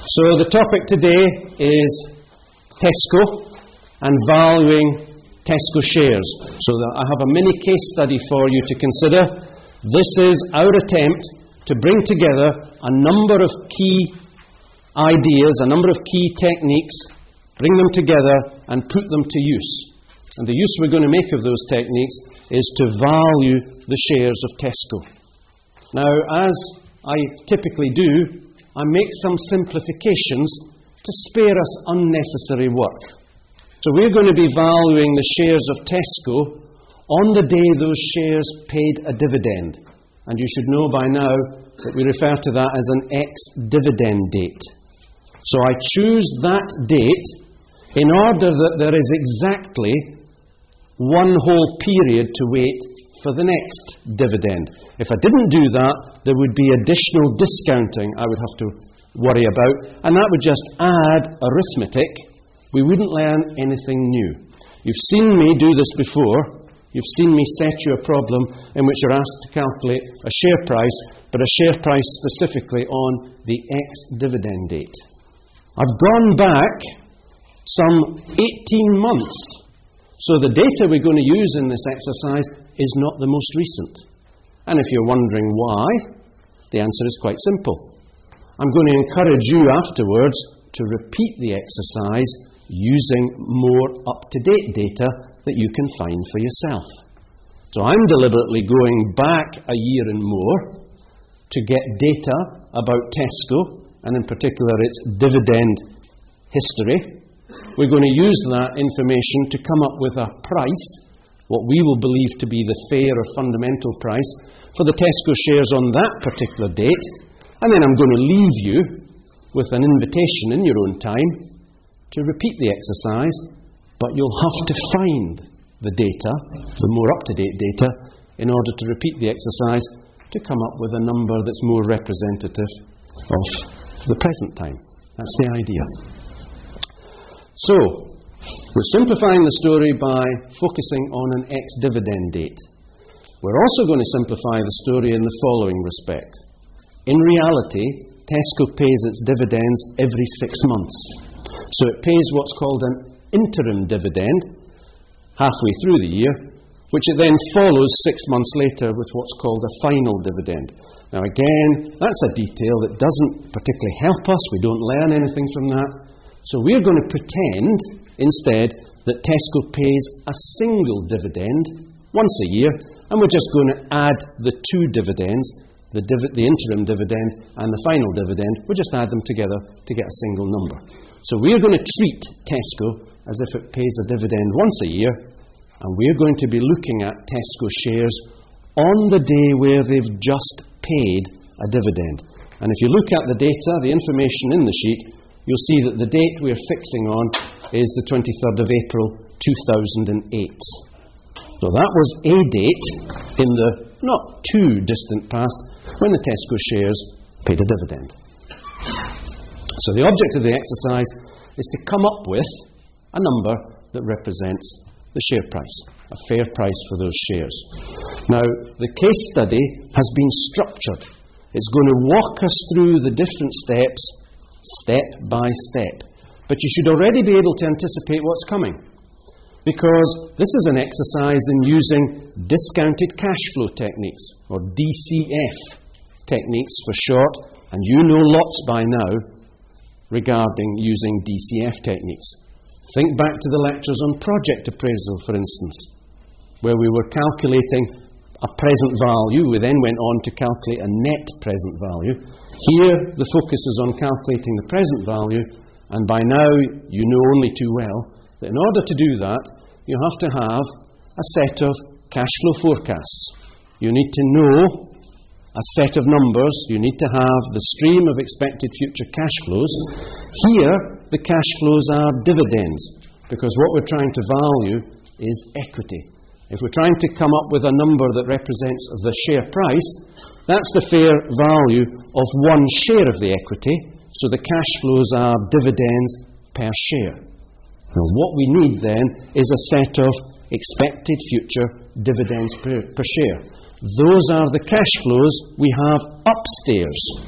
So the topic today is Tesco and valuing Tesco shares. So I have a mini case study for you to consider. This is our attempt to bring together a number of key ideas, a number of key techniques, bring them together and put them to use. And the use we're going to make of those techniques is to value the shares of Tesco. Now, as I typically do, I make some simplifications to spare us unnecessary work. So we're going to be valuing the shares of Tesco on the day those shares paid a dividend. And you should know by now that we refer to that as an ex-dividend date. So I choose that date in order that there is exactly one whole period to wait for the next dividend. If I didn't do that, there would be additional discounting I would have to worry about, and that would just add arithmetic. We wouldn't learn anything new. You've seen me do this before. You've seen me set you a problem in which you're asked to calculate a share price, but a share price specifically on the ex-dividend date. I've gone back some 18 months. So the data we're going to use in this exercise is not the most recent. And if you're wondering why, the answer is quite simple. I'm going to encourage you afterwards to repeat the exercise using more up-to-date data that you can find for yourself. So I'm deliberately going back a year and more to get data about Tesco, and in particular its dividend history. We're going to use that information to come up with a price, what we will believe to be the fair or fundamental price for the Tesco shares on that particular date. And then I'm going to leave you with an invitation in your own time to repeat the exercise, but you'll have to find the data, the more up-to-date data, in order to repeat the exercise to come up with a number that's more representative of the present time. That's the idea. So, we're simplifying the story by focusing on an ex-dividend date. We're also going to simplify the story in the following respect. In reality, Tesco pays its dividends every 6 months. So it pays what's called an interim dividend halfway through the year, which it then follows 6 months later with what's called a final dividend. Now again, that's a detail that doesn't particularly help us. We don't learn anything from that. So we're going to pretend, instead, that Tesco pays a single dividend once a year, and we're just going to add the two dividends, the interim dividend and the final dividend. We'll just add them together to get a single number. So we're going to treat Tesco as if it pays a dividend once a year, and we're going to be looking at Tesco shares on the day where they've just paid a dividend. And if you look at the data, the information in the sheet, you'll see that the date we're fixing on is the 23rd of April 2008. So that was a date in the not too distant past when the Tesco shares paid a dividend. So the object of the exercise is to come up with a number that represents the share price, a fair price for those shares. Now, the case study has been structured. It's going to walk us through the different steps, step by step. But you should already be able to anticipate what's coming, because this is an exercise in using discounted cash flow techniques, or DCF techniques for short, and you know lots by now regarding using DCF techniques. Think back to the lectures on project appraisal, for instance, where we were calculating a present value. We then went on to calculate a net present value. Here, the focus is on calculating the present value, and by now you know only too well that in order to do that, you have to have a set of cash flow forecasts. You need to know a set of numbers. You need to have the stream of expected future cash flows. Here, the cash flows are dividends, because what we're trying to value is equity. If we're trying to come up with a number that represents the share price, that's the fair value of one share of the equity, so the cash flows are dividends per share. Now, what we need then is a set of expected future dividends per share. Those are the cash flows we have upstairs.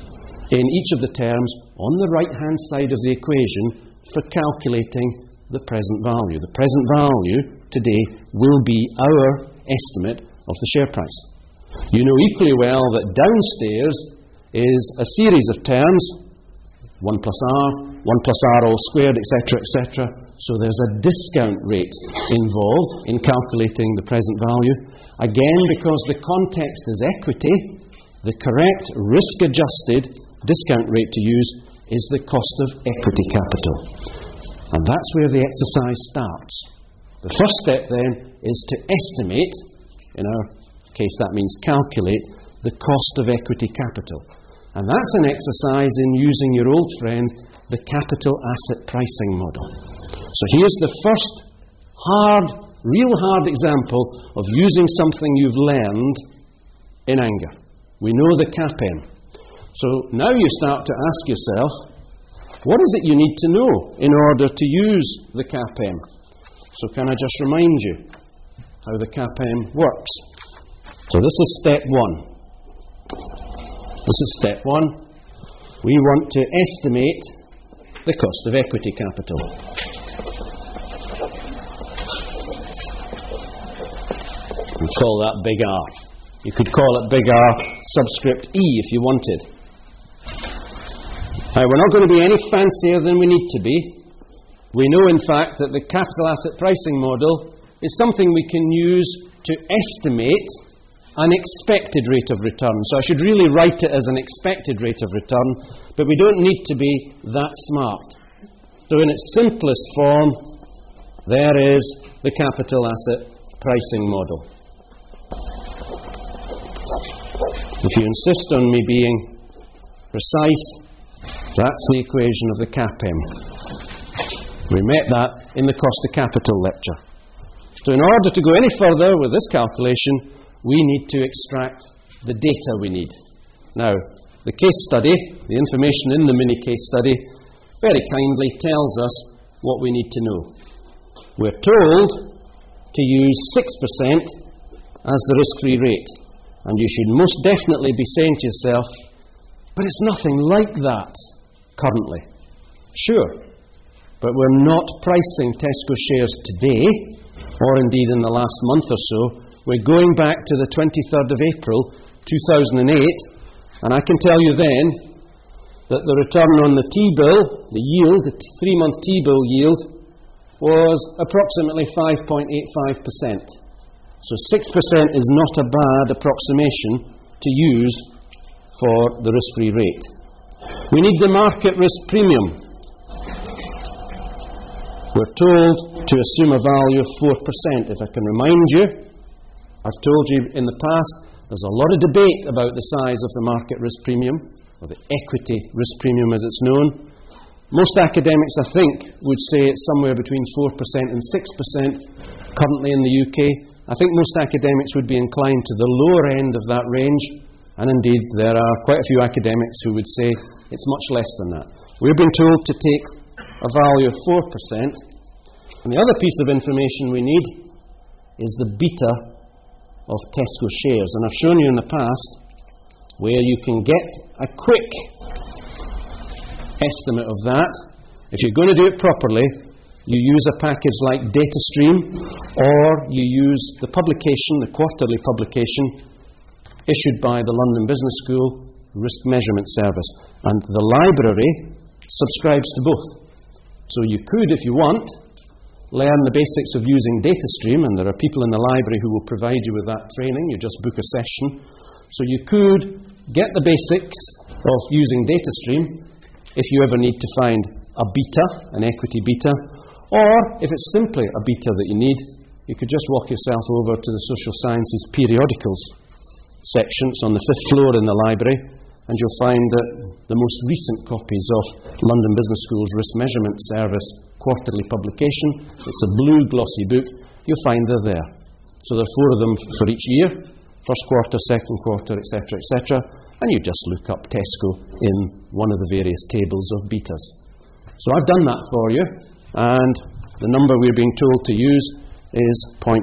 in each of the terms on the right-hand side of the equation for calculating the present value. The present value today will be our estimate of the share price. You know equally well that downstairs is a series of terms, 1 plus r, 1 plus r all squared, etc., etc. So there's a discount rate involved in calculating the present value. Again, because the context is equity, the correct risk-adjusted discount rate to use is the cost of equity capital. And that's where the exercise starts. The first step then is to estimate, in our case that means calculate, the cost of equity capital. And that's an exercise in using your old friend, the capital asset pricing model. So here's the first real hard example of using something you've learned in anger. We know the CAPM. So now you start to ask yourself, what is it you need to know in order to use the CAPM? So can I just remind you how the CAPM works? So this is step one. This is step one. We want to estimate the cost of equity capital. We call that big R. You could call it big R subscript E if you wanted. Now, we're not going to be any fancier than we need to be. We know, in fact, that the capital asset pricing model is something we can use to estimate an expected rate of return. So I should really write it as an expected rate of return, but we don't need to be that smart. So in its simplest form, there is the capital asset pricing model. If you insist on me being precise, that's the equation of the CAPM. We met that in the cost of capital lecture. So in order to go any further with this calculation, we need to extract the data we need. Now, the case study, the information in the mini case study, very kindly tells us what we need to know. We're told to use 6% as the risk-free rate. And you should most definitely be saying to yourself, but it's nothing like that currently. Sure, but we're not pricing Tesco shares today, or indeed in the last month or so. We're going back to the 23rd of April 2008, and I can tell you then that the return on the T-bill, the yield, the 3-month T-bill yield, was approximately 5.85%. So 6% is not a bad approximation to use for the risk-free rate. We need the market risk premium. We're told to assume a value of 4%. If I can remind you, I've told you in the past, there's a lot of debate about the size of the market risk premium, or the equity risk premium as it's known. Most academics, I think, would say it's somewhere between 4% and 6% currently in the UK. I think most academics would be inclined to the lower end of that range, and indeed there are quite a few academics who would say it's much less than that. We've been told to take a value of 4%, and the other piece of information we need is the beta of Tesco shares. And I've shown you in the past where you can get a quick estimate of that. If you're going to do it properly, you use a package like DataStream, or you use the publication, the quarterly publication, issued by the London Business School Risk Measurement Service. And the library subscribes to both. So you could, if you want, learn the basics of using DataStream, and there are people in the library who will provide you with that training. You just book a session. So you could get the basics of using DataStream if you ever need to find a beta, an equity beta, or if it's simply a beta that you need, you could just walk yourself over to the Social Sciences Periodicals section. It's on the 5th floor in the library, and you'll find that the most recent copies of London Business School's Risk Measurement Service quarterly publication, it's a blue glossy book, you'll find they're there. So there are 4 of them for each year, first quarter, second quarter, etc., etc., and you just look up Tesco in one of the various tables of betas. So I've done that for you, and the number we're being told to use is 0.9.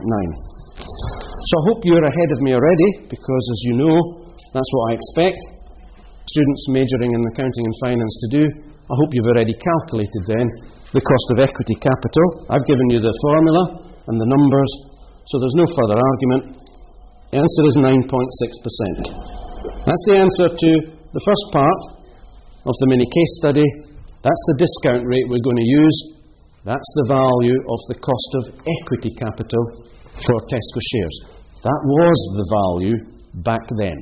So I hope you're ahead of me already, because as you know, that's what I expect. students majoring in accounting and finance to do, I hope you've already calculated then the cost of equity capital. I've given you the formula and the numbers, so there's no further argument. The answer is 9.6%. That's the answer to the first part of the mini case study. That's the discount rate we're going to use. That's the value of the cost of equity capital for Tesco shares. That was the value back then.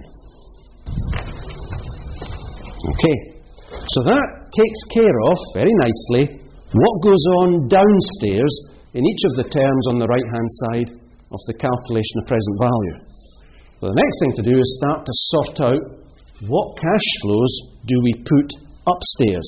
Okay, so that takes care of, very nicely, what goes on downstairs in each of the terms on the right-hand side of the calculation of present value. So the next thing to do is start to sort out what cash flows do we put upstairs.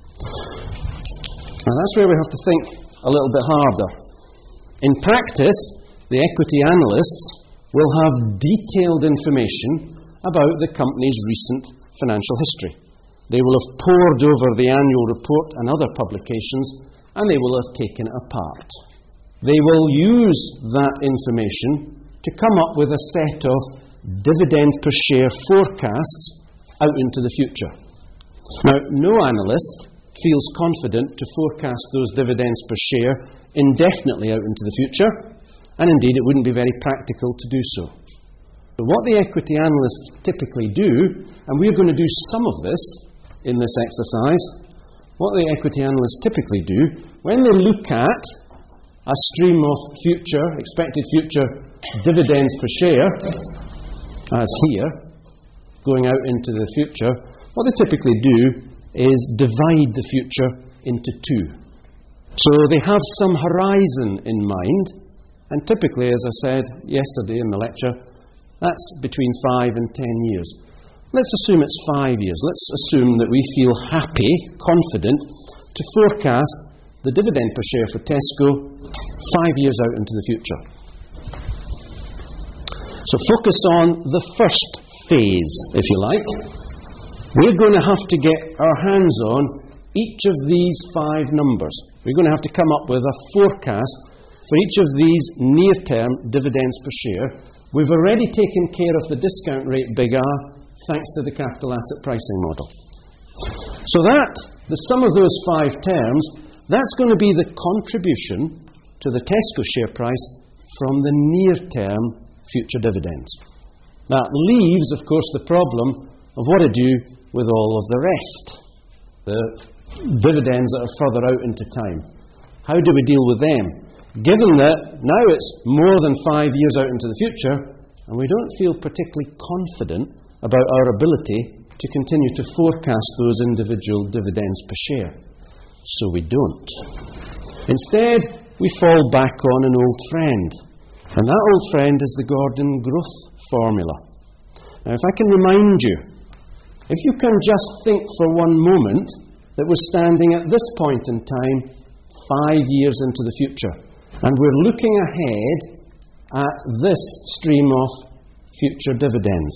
Now that's where we have to think a little bit harder. In practice, the equity analysts will have detailed information about the company's recent financial history. They will have pored over the annual report and other publications, and they will have taken it apart. They will use that information to come up with a set of dividend per share forecasts out into the future. Now, no analyst feels confident to forecast those dividends per share indefinitely out into the future, and indeed it wouldn't be very practical to do so. But what the equity analysts typically do, and we're going to do some of this in this exercise, what the equity analysts typically do, when they look at a stream of expected future dividends per share, as here, going out into the future, what they typically do is divide the future into two. So they have some horizon in mind, and typically, as I said yesterday in the lecture, that's between 5 and 10 years. Let's assume it's 5 years. Let's assume that we feel happy, confident, to forecast the dividend per share for Tesco 5 years out into the future. So focus on the first phase, if you like. We're going to have to get our hands on each of these 5 numbers. We're going to have to come up with a forecast for each of these near-term dividends per share. We've already taken care of the discount rate big R, thanks to the capital asset pricing model. So that, the sum of those 5 terms, that's going to be the contribution to the Tesco share price from the near-term future dividends. That leaves, of course, the problem of what to do with all of the rest, the dividends that are further out into time. How do we deal with them? Given that now it's more than 5 years out into the future, and we don't feel particularly confident about our ability to continue to forecast those individual dividends per share. So we don't. Instead, we fall back on an old friend. And that old friend is the Gordon growth formula. Now, if I can remind you, if you can just think for one moment that we're standing at this point in time, 5 years into the future, and we're looking ahead at this stream of future dividends.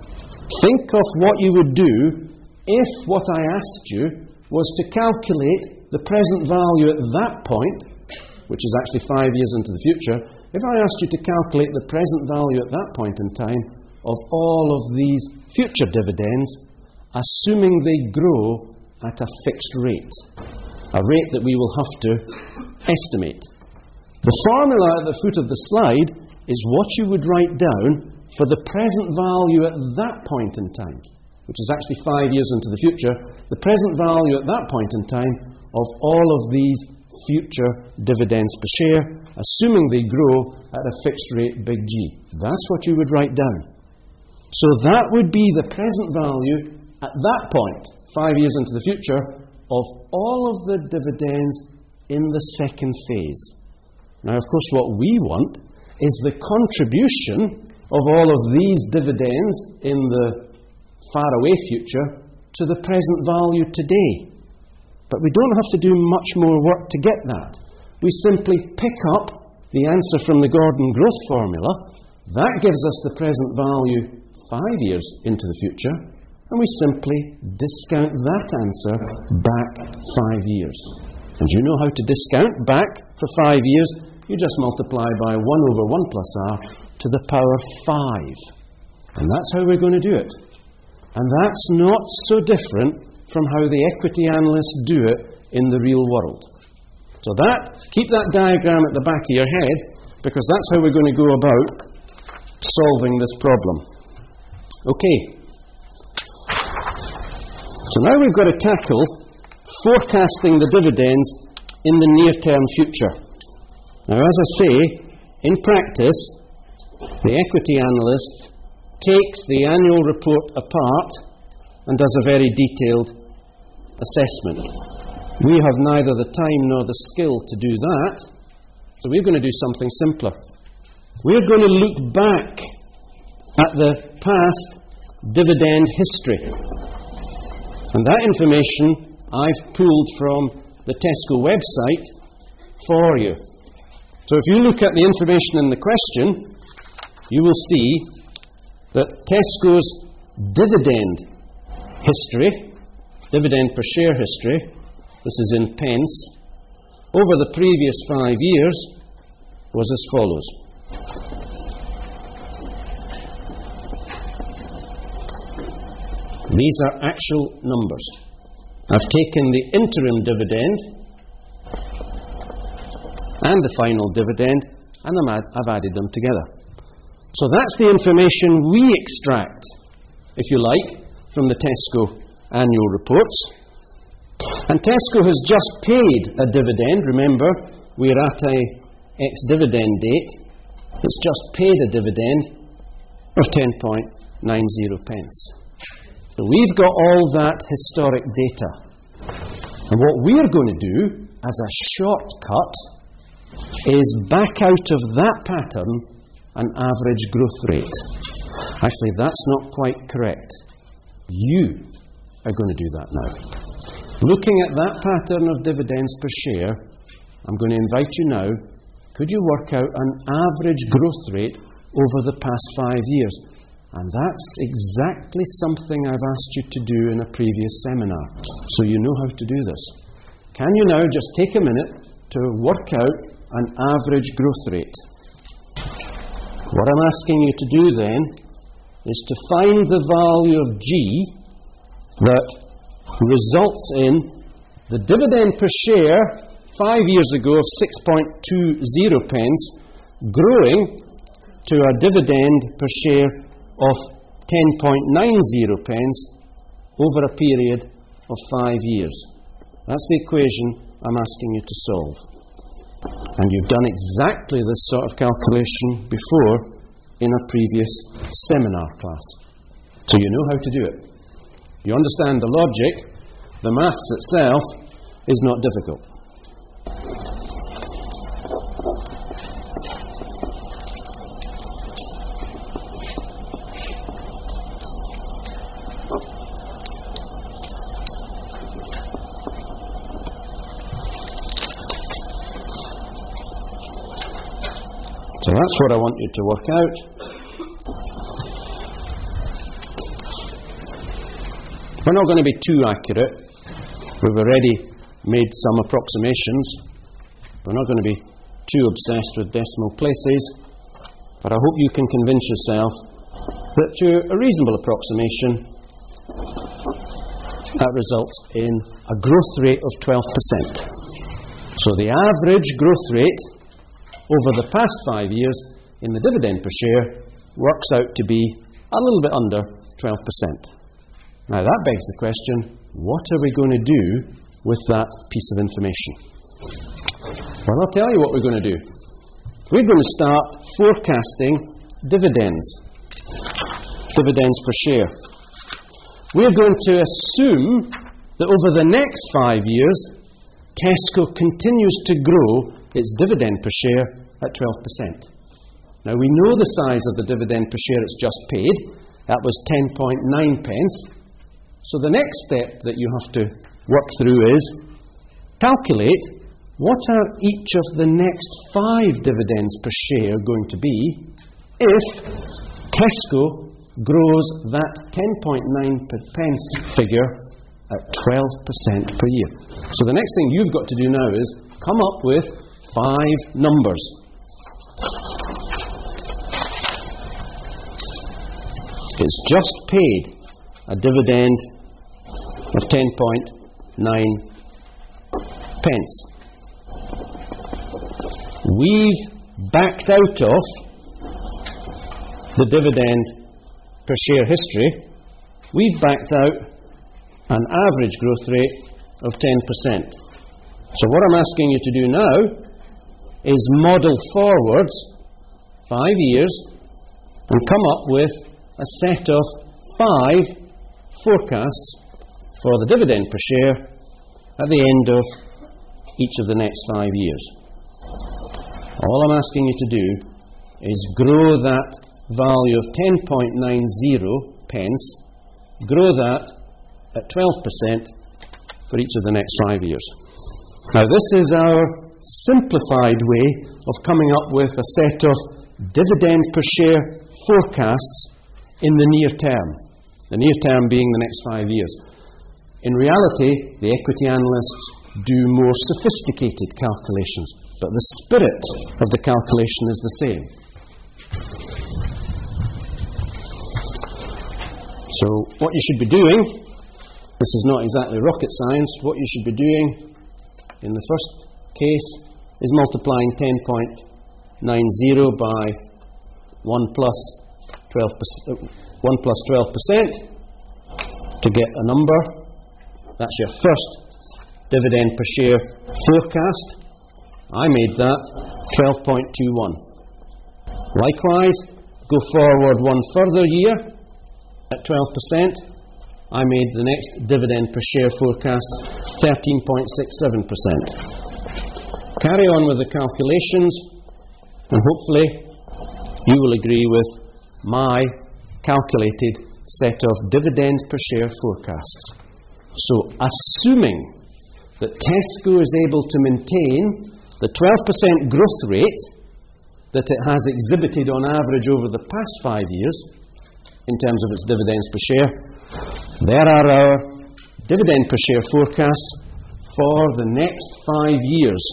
Think of what you would do if what I asked you was to calculate the present value at that point, which is actually 5 years into the future. If I asked you to calculate the present value at that point in time of all of these future dividends, assuming they grow at a fixed rate, a rate that we will have to estimate. The formula at the foot of the slide is what you would write down for the present value at that point in time, which is actually 5 years into the future, the present value at that point in time of all of these future dividends per share, assuming they grow at a fixed rate big G. That's what you would write down. So that would be the present value at that point, 5 years into the future, of all of the dividends in the second phase. Now, of course, what we want is the contribution of all of these dividends in the faraway future to the present value today. But we don't have to do much more work to get that. We simply pick up the answer from the Gordon growth formula. That gives us the present value 5 years into the future, and we simply discount that answer back 5 years. And you know how to discount back for 5 years? You just multiply by 1 over 1 plus r to the power 5. And that's how we're going to do it. And that's not so different from how the equity analysts do it in the real world. So keep that diagram at the back of your head, because that's how we're going to go about solving this problem. Okay. So now we've got to tackle forecasting the dividends in the near-term future. Now, as I say, in practice, the equity analyst takes the annual report apart and does a very detailed assessment. We have neither the time nor the skill to do that, so we're going to do something simpler. We're going to look back at the past dividend history. And that information I've pulled from the Tesco website for you. So if you look at the information in the question, you will see that Tesco's dividend history, dividend per share history, this is in pence, over the previous 5 years was as follows. These are actual numbers. I've taken the interim dividend and the final dividend, and I've added them together. So that's the information we extract, if you like, from the Tesco annual reports. And Tesco has just paid a dividend. Remember, we're at a ex-dividend date. It's just paid a dividend of 10.90 pence. So we've got all that historic data. And what we're going to do, as a shortcut, is back out of that pattern an average growth rate. Actually, that's not quite correct. You are going to do that now. Looking at that pattern of dividends per share, I'm going to invite you now, could you work out an average growth rate over the past 5 years? And that's exactly something I've asked you to do in a previous seminar, so you know how to do this. Can you now just take a minute to work out an average growth rate? What I'm asking you to do then is to find the value of G that results in the dividend per share 5 years ago of 6.20 pence growing to a dividend per share of 10.90 pence over a period of 5 years. That's the equation I'm asking you to solve. And you've done exactly this sort of calculation before in a previous seminar class. So you know how to do it. You understand the logic. The maths itself is not difficult. So that's what I want you to work out. We're not going to be too accurate. We've already made some approximations. We're not going to be too obsessed with decimal places. But I hope you can convince yourself that to a reasonable approximation, that results in a growth rate of 12%. So the average growth rate over the past 5 years in the dividend per share works out to be a little bit under 12%. Now that begs the question, what are we going to do with that piece of information? Well, I'll tell you what we're going to do. We're going to start forecasting dividends per share. We're going to assume that over the next 5 years, Tesco continues to grow its dividend per share at 12%. Now we know the size of the dividend per share it's just paid. That was 10.9 pence. So the next step that you have to work through is calculate what are each of the next 5 dividends per share going to be if Tesco grows that 10.9 pence figure at 12% per year. So the next thing you've got to do now is come up with 5 numbers. It's just paid a dividend of 10.9 pence. We've backed out of the dividend per share history. We've backed out an average growth rate of 10%. So what I'm asking you to do now is model forwards 5 years and come up with a set of 5 forecasts for the dividend per share at the end of each of the next 5 years. All I'm asking you to do is grow that value of 10.90 pence, grow that at 12% for each of the next 5 years. Now this is our simplified way of coming up with a set of dividend per share forecasts in the near term. The near term being the next 5 years. In reality, the equity analysts do more sophisticated calculations, but the spirit of the calculation is the same. So what you should be doing, this is not exactly rocket science, what you should be doing in the first case is multiplying 10.90 by 1 plus 12% to get a number. That's your first dividend per share forecast. I made that 12.21. Likewise, go forward one further year at 12%. I made the next dividend per share forecast 13.67%. Carry on with the calculations, and hopefully you will agree with my calculated set of dividend per share forecasts. So, assuming that Tesco is able to maintain the 12% growth rate that it has exhibited on average over the past 5 years in terms of its dividends per share, there are our dividend per share forecasts for the next 5 years.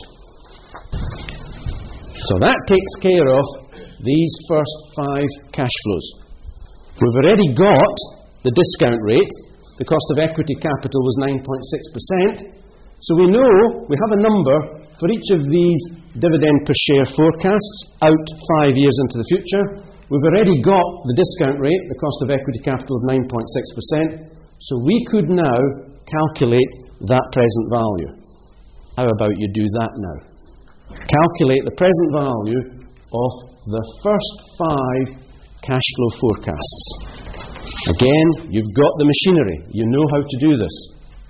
So that takes care of these first 5 cash flows. We've already got the discount rate. The cost of equity capital was 9.6%. So we know we have a number for each of these dividend per share forecasts out 5 years into the future. We've already got the discount rate, the cost of equity capital of 9.6%. So we could now calculate that present value. How about you do that now? Calculate the present value of the first 5 cash flow forecasts. Again, you've got the machinery. You know how to do this.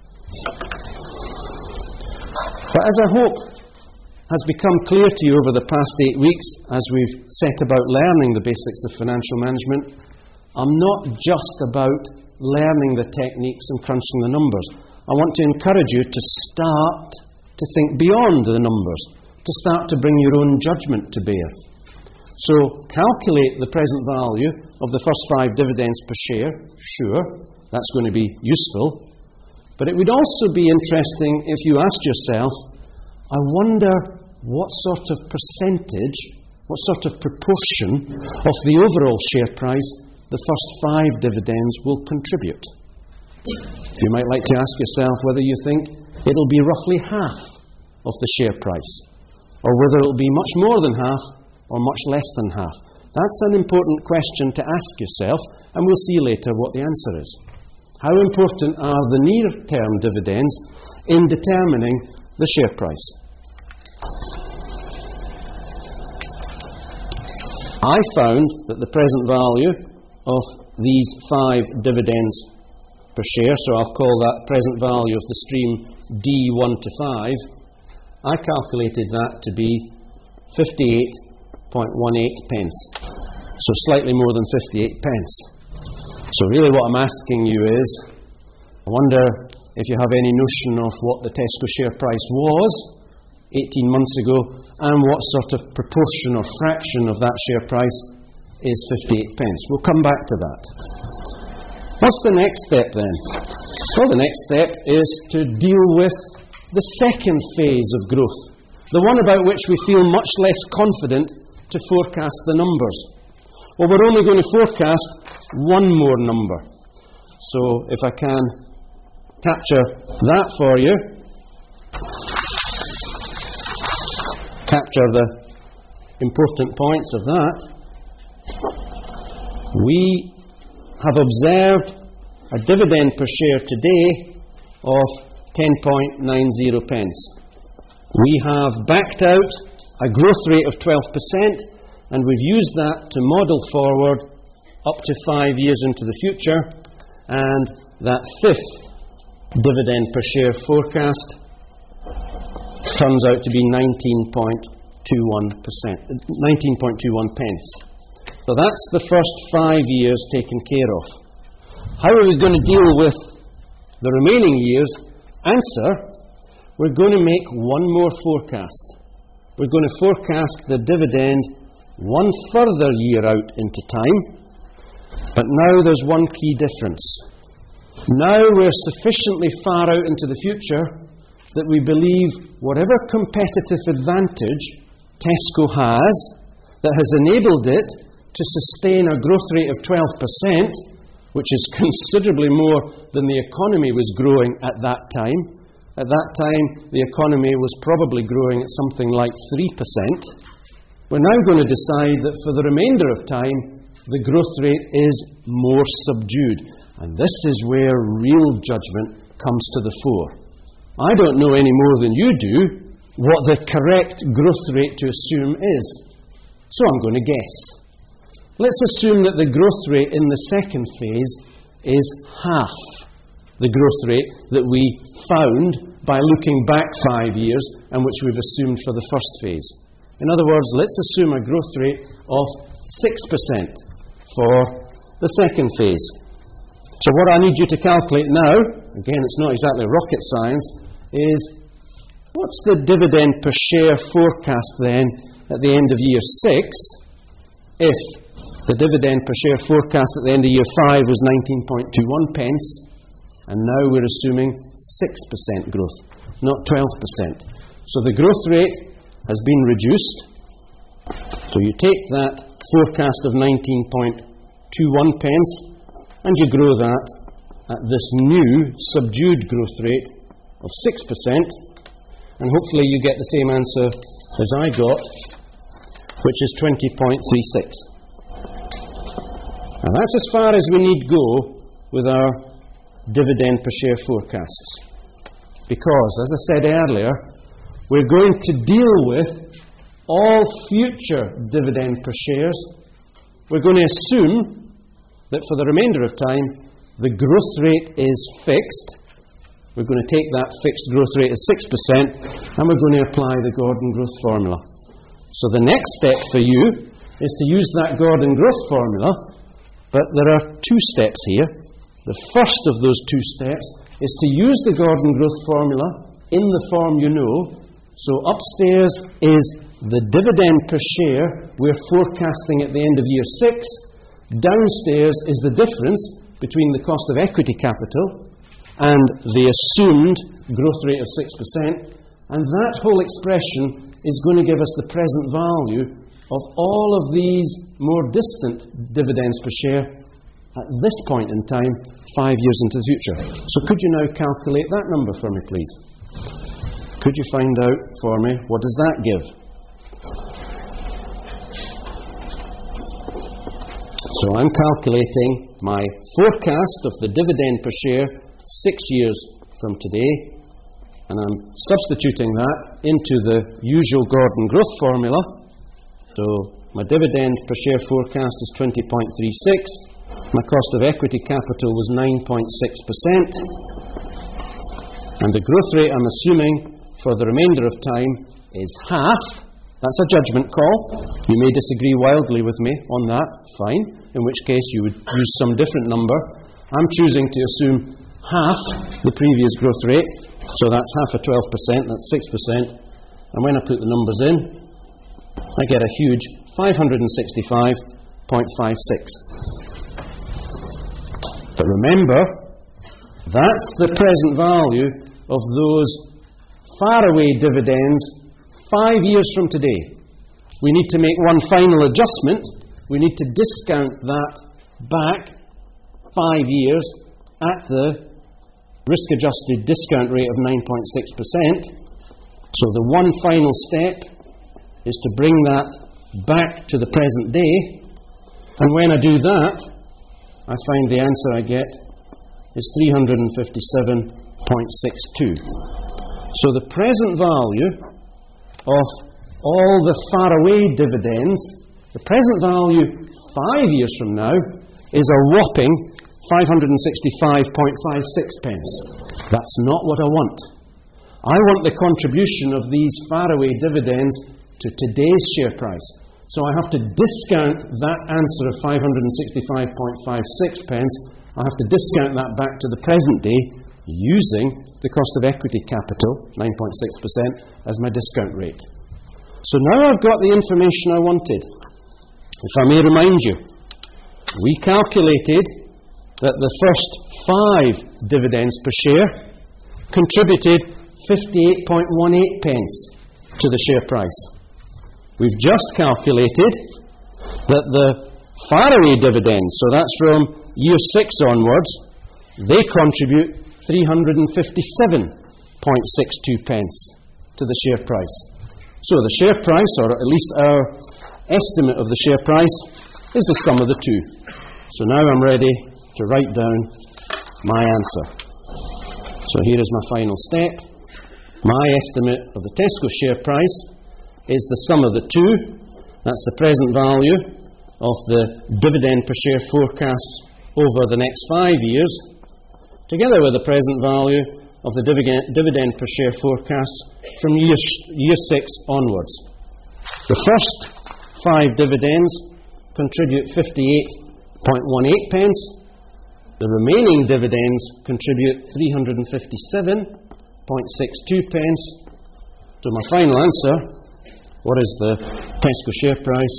But as I hope has become clear to you over the past 8 weeks as we've set about learning the basics of financial management, I'm not just about learning the techniques and crunching the numbers. I want to encourage you to start to think beyond the numbers, to start to bring your own judgment to bear. So, calculate the present value of the first 5 dividends per share. Sure, that's going to be useful. But it would also be interesting if you asked yourself, I wonder what sort of percentage, what sort of proportion of the overall share price the first 5 dividends will contribute. You might like to ask yourself whether you think it'll be roughly half of the share price, or whether it'll be much more than half or much less than half. That's an important question to ask yourself, and we'll see later what the answer is. How important are the near-term dividends in determining the share price? I found that the present value of these 5 dividends per share, so I'll call that present value of the stream D1 to 5, I calculated that to be 58.18 pence. So slightly more than 58 pence. So really what I'm asking you is, I wonder if you have any notion of what the Tesco share price was 18 months ago, and what sort of proportion or fraction of that share price is 58 pence. We'll come back to that. What's the next step then? Well, the next step is to deal with the second phase of growth, the one about which we feel much less confident to forecast the numbers. Well, we're only going to forecast one more number. So if I can capture that for you, capture the important points of that, we have observed a dividend per share today of 10.90 pence. We have backed out a growth rate of 12%, and we've used that to model forward up to 5 years into the future, and that fifth dividend per share forecast turns out to be 19.21 pence. So that's the first 5 years taken care of. How are we going to deal with the remaining years? Answer: we're going to make one more forecast. We're going to forecast the dividend one further year out into time. But now there's one key difference. Now we're sufficiently far out into the future that we believe whatever competitive advantage Tesco has that has enabled it to sustain a growth rate of 12%, which is considerably more than the economy was growing at that time. At that time, the economy was probably growing at something like 3%. We're now going to decide that for the remainder of time, the growth rate is more subdued. And this is where real judgment comes to the fore. I don't know any more than you do what the correct growth rate to assume is. So I'm going to guess. Let's assume that the growth rate in the second phase is half the growth rate that we found by looking back 5 years and which we've assumed for the first phase. In other words, let's assume a growth rate of 6% for the second phase. So what I need you to calculate now, again it's not exactly rocket science, is what's the dividend per share forecast then at the end of year 6 if the dividend per share forecast at the end of year 5 was 19.21 pence, and now we're assuming 6% growth, not 12%. So the growth rate has been reduced. So you take that forecast of 19.21 pence and you grow that at this new subdued growth rate of 6%, and hopefully you get the same answer as I got, which is 20.36. Now that's as far as we need go with our dividend per share forecasts. Because, as I said earlier, we're going to deal with all future dividend per shares. We're going to assume that for the remainder of time, the growth rate is fixed. We're going to take that fixed growth rate as 6%, and we're going to apply the Gordon growth formula. So the next step for you is to use that Gordon growth formula, but there are two steps here. The first of those two steps is to use the Gordon growth formula in the form you know. So upstairs is the dividend per share we're forecasting at the end of year 6. Downstairs is the difference between the cost of equity capital and the assumed growth rate of 6%. And that whole expression is going to give us the present value of all of these more distant dividends per share at this point in time, 5 years into the future. So could you now calculate that number for me, please? Could you find out for me, what does that give? So I'm calculating my forecast of the dividend per share 6 years from today, and I'm substituting that into the usual Gordon growth formula. So my dividend per share forecast is 20.36. My cost of equity capital was 9.6%. And the growth rate I'm assuming for the remainder of time is half. That's a judgment call. You may disagree wildly with me on that, fine, in which case you would use some different number. I'm choosing to assume half the previous growth rate, so that's half of 12%, that's 6%, and when I put the numbers in, I get a huge 565.56. But remember, that's the present value of those faraway dividends 5 years from today. We need to make one final adjustment. We need to discount that back 5 years at the risk-adjusted discount rate of 9.6%. So the one final step is to bring that back to the present day. And when I do that, I find the answer I get is 357.62. So the present value of all the faraway dividends, the present value 5 years from now, is a whopping 565.56 pence. That's not what I want. I want the contribution of these faraway dividends to today's share price. So I have to discount that answer of 565.56 pence. I have to discount that back to the present day using the cost of equity capital, 9.6%, as my discount rate. So now I've got the information I wanted. If I may remind you, we calculated that the first 5 dividends per share contributed 58.18 pence to the share price. We've just calculated that the faraway dividends, so that's from year 6 onwards, they contribute 357.62 pence to the share price. So the share price, or at least our estimate of the share price, is the sum of the two. So now I'm ready to write down my answer. So here is my final step. My estimate of the Tesco share price is the sum of the two. That's the present value of the dividend per share forecast over the next 5 years, together with the present value of the dividend per share forecast from year 6 onwards. The first 5 dividends contribute 58.18 pence. The remaining dividends contribute 357.62 pence. So my final answer, what is the Tesco share price?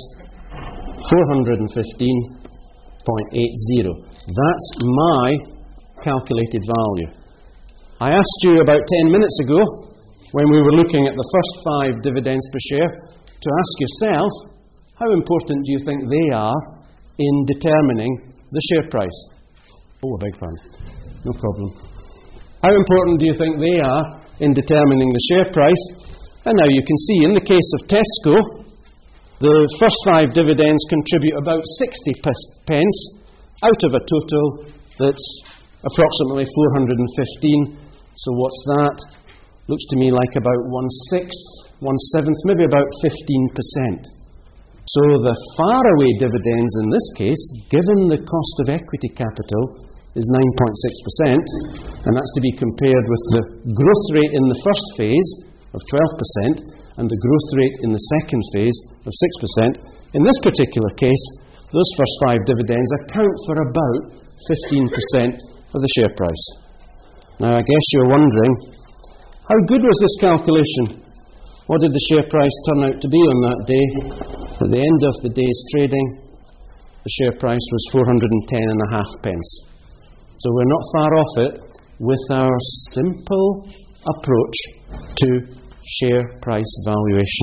415.80. That's my calculated value. I asked you about 10 minutes ago, when we were looking at the first 5 dividends per share, to ask yourself, how important do you think they are in determining the share price? Oh, I beg your pardon. No problem. How important do you think they are in determining the share price? And now you can see, in the case of Tesco, the first 5 dividends contribute about 60 pence out of a total that's approximately 415. So what's that? Looks to me like about 1/6, 1/7, maybe about 15%. So the faraway dividends in this case, given the cost of equity capital, is 9.6%, and that's to be compared with the growth rate in the first phase of 12% and the growth rate in the second phase of 6%. In this particular case, those first 5 dividends account for about 15% of the share price. Now I guess you're wondering, how good was this calculation? What did the share price turn out to be on that day? At the end of the day's trading, the share price was 410.5 pence. So we're not far off it with our simple approach to share price valuation.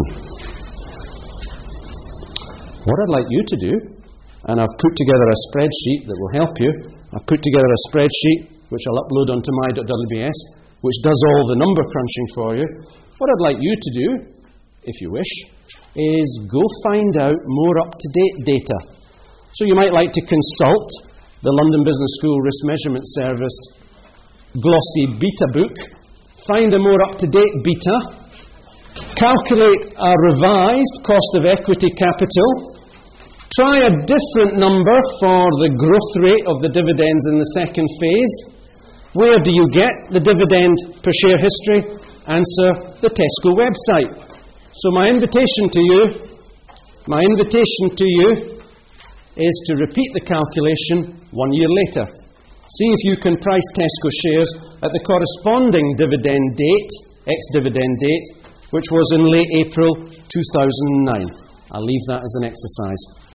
What I'd like you to do, and I've put together a spreadsheet that will help you. I've put together a spreadsheet which I'll upload onto my.wbs, which does all the number crunching for you. What I'd like you to do, if you wish, is go find out more up-to-date data. So you might like to consult the London Business School Risk Measurement Service glossy beta book, find a more up-to-date beta, calculate a revised cost of equity capital, try a different number for the growth rate of the dividends in the second phase. Where do you get the dividend per share history? Answer, the Tesco website. So my invitation to you is to repeat the calculation 1 year later. See if you can price Tesco shares at the corresponding dividend date, ex-dividend date, which was in late April 2009. I'll leave that as an exercise.